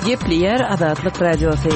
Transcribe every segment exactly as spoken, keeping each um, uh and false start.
Gepli yer Azatlyk radiosu.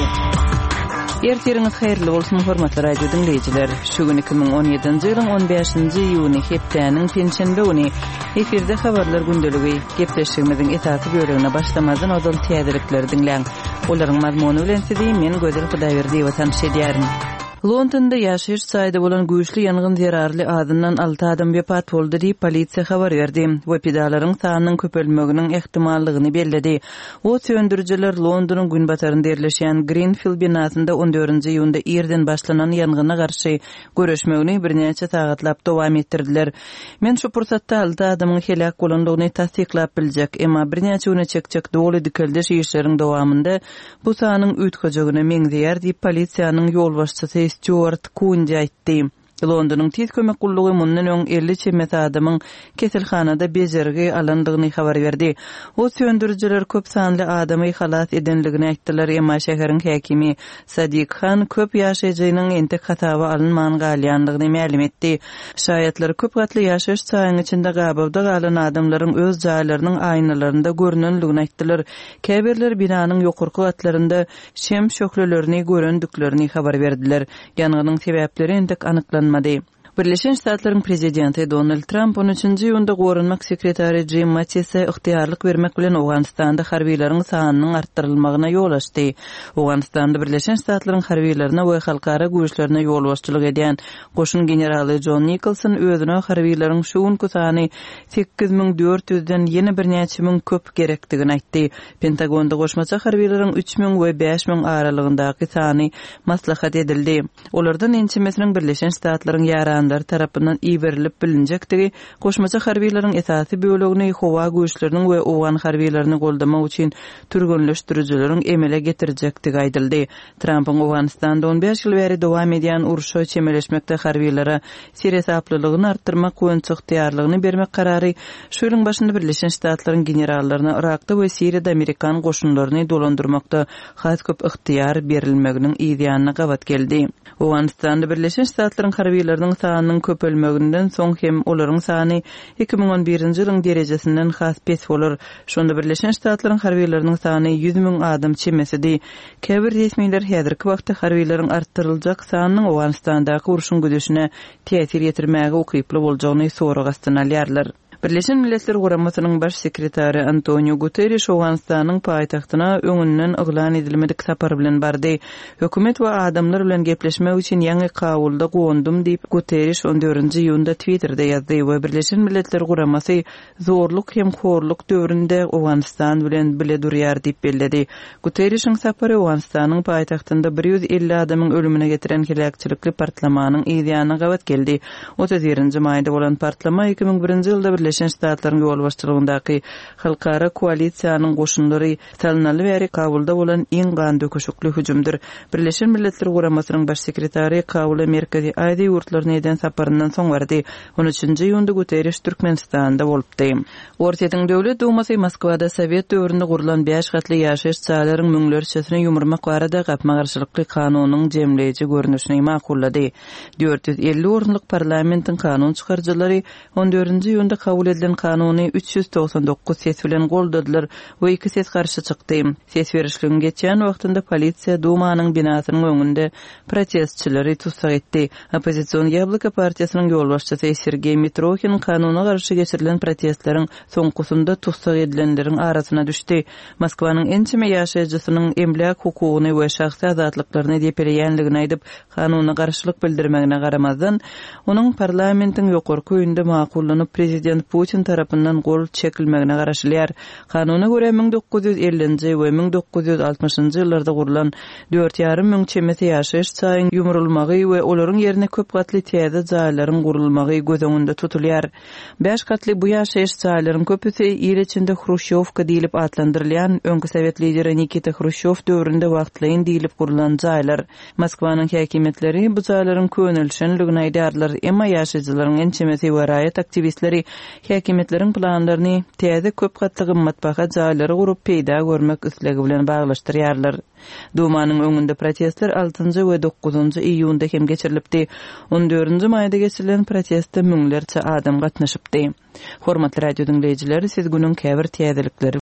Ertiriniz hayırlı olsun hormatly radio dinleyijiler. Şu gün iki bin on ýedinji ýylyň on beşinji iýuny hepdeniň penşenbe güni efirde habarlar gündeligi gepleşigimiziň esasy bölümine başlamazdan odal täzelikleri dinleň. Olaryň mazmuny bilen sizi men Gözel Hudaýberdi watan şedýärim. Londonda ýaşaýyş saýda bolan güýçli ýangyn zerarly adından altı adam wepat boldy diýip polisiýa habar berdi. Wepidalaryň sanynyň köpelmeginiň ehtimallygyny belledi. O söndürüjiler Londonyň günbatarynda ýerleşýän Greenfield binasynda on dördünji iýunda ýerden başlanan ýangyna garşy görüşmegini birnäçe sagatlap dowam etdirdiler. Men şu pursatda altı adamyň helak bolandygyny tasdiklap biljek, emma birnäçe güne çekçek dogly dikeldeş işleriň dowamında bu sanynyň üýtgejegiне meňzeýär diýip polisiýanyň ýol başçysy Stuart Kunja aýtdy. Londonyň tiz kömek gullugy mundan öň elli çemet adamyň keselhanada bezergi alandygyny habar berdi. O söndürüjiler köp sanly adamy halat edenligini aýtdylar, emma şäheriň häkimi Sadiq Khan köp ýaşaýjynyň entek hatawy alynman galýanlygyny ma'lum etdi. Şaýatlar köp gatly ýaşaýyş saýyň içinde gabawda galan adamlaryň öz jaýlarynyň aýnalarynda görünenligini aýtdylar. Käbirler binanyň ýokurky gatlarynda şem şöhlelerini görendiklerini habar berdiler. Ýanganyň sebäpleri entek anyklanmady. Birleşen Ştatlaryň prezidenti Donald Trump on üçünji ýylda gorunmak sekretary Jim Mattis'e ygtyýarlyk bermek bilen Awganistanda harbiýlaryň sanynyň artdyrylmagyna ýol açdy. Awganistanda Birleşen Ştatlaryň harbiýlaryna we halkara güýçlerine ýol başçylyk edýän goşun generaly John Nicholson özüne harbiýlaryň şu günkü sany sekiz miň dört ýüzden ýene birnäçe miň köp gerekdigini aýtdy. Pentagonda goşmaça harbiýlaryň üç miň we beş miň aralygyndaky sany maslahat edildi. Olardan ençemesiniň Birleşen Ştatlaryň ýara tarapyndan iberilip bilinjektigi, goşmaça harbiýlaryň esasy bölegini howa güýçleriniň we Owgan harbiýlaryny goldamak üçin türgünleşdirjileriň emele getirjektigi aýdyldy. Trumpyň Awganistanda on beş ýyl beri dowam edýän uruşa çemeleşmekde harbiýlara serhesaplylygyny artdyrmak goýunçy ygtyýarlygyny bermek karary şu ýylyň başynda Birleşen Ştatlaryň generallaryna Irakda we Siriýada Amerikan goşunlaryny dolandyrmakda has köp ygtyýar berilmeginiň ýa-da gabat geldi. Awganistanda Birleşen Ştatlaryň harbiýlarynyň sanynyň köpelmeginden soň hem olaryň sany iki bin on birinji ýylyň derejesinden has pes bolar. Şonda Birleşen Ştatlaryň harbiýlarynyň sany yüz miň adam çemesidi. Käbir resmiler häzirki wagtda harbiýlaryň artdyryljak sanynyň Awganistandaky uruşyň güdüşine täsir ýetirmäge ukyply boljagyny soragastan alýarlar. Birleşen Milletler Guramasynyň baş sekretary Antonio Guterres Awganistanyň paýtagtyna öňünden yglan edilmedik sapar bilen bardy. Hökümet we adamlar bilen gepleşmek üçin ýangy kabulda gowundum diýip Guterres on dördünji iýunda Twitter'da ýazdy we Birleşen Milletler Guramasy zorluk hem horluk döwründe Awganistan bilen bile durýar diýip belledi. Guterresiň sapary Awganistanyň paýtagtynda bir ýüz elli adamyň ölümine getiren helakçylykly partlamanyň ýa-da gabat geldi. otuz birinji maýda bolan partlama iki bin birinji ýylda Birleşen Ştatlaryň ýol başçylygyndaky halkara koalisiýanyň goşunlary salnaly beri Kabulda bolan iň gan döküşükli hüjümdir. Birleşen Milletler Guramasynyň baş sekretary Kabulda Merkezi Aýdy ýurtlaryna eden saparyndan soň bardy. on üçünji iýunda Guterres Türkmenistanda bolupdy. Ortaýyň döwlet dumasy Moskwada Sowet döwründe gurulan beş gatly ýaşaýyş saýlaryň müňlerçesine ýumurmak barada gapma garşylykly kanunyň jemleýiji görnüşini makullady. dört yüz elli orunlyk parlamentiň kanun çykarjylary on dördünji iýunda kabul edilen kanuny üç yüz doksan dokuz ses bilen goldadylar we iki ses garşy çykdy. Ses berişligiň geçen wagtynda polisiýa dumanyň binasynyň öňünde protestçileri tutsak etdi. Opozisiýon Yabloko partiýasynyň ýol başçysy Sergey Mitrokhin kanuny garşy geçirilen protestleriň soňkusynda tutsak edilenleriň arasyna düşdi. Moskwanyň ençeme ýaşaýjysynyň emlak hukugyny we şahsy azatlyklaryny depeleýänligini aýdyp kanuny garşylyk bildirmegine garamazdan onuň parlamentiň ýokurky öýünde makullanyp prezident Putin tarapyndan gol çekilmegine garaşylýar. Kanuny görä bin dokuz yüz ellinji we bin dokuz yüz altmışynjy ýyllarda gurulan dört ýarym miň çemeti ýaşaýyş saýyň ýumurulmagy we olaryň ýerine köp gatly täze jaýlaryň gurulmagy göz öňünde tutulýar. beş gatly bu ýaşaýyş saýlaryň köpüsi ýer içinde Hruşşowka diýilip adlandyrylýan öňkü Sowet lideri Nikita Hruşşow döwründe wagtlaýyn diýilip gurulan jaýlar. Moskwanyň häkimetleri bu jaýlaryň könülşenligini aýdarlar, emma ýaşaýjylaryň ençemesi we raýat aktivistleri häkimetleriň planlaryny täze köp gatly gymmatbaha jaýlary gurup peýda görmek üslegi bilen baglaşdyrýarlar. Dumanyň öňünde protestler altynjy we dokuzunjy iýunda hem geçirilipdi. on dördünji maýda geçirilen protestde müňlerçe adam gatnaşypdy. Hormatly radio dinleyijiler, siz günüň käbir täzelikleri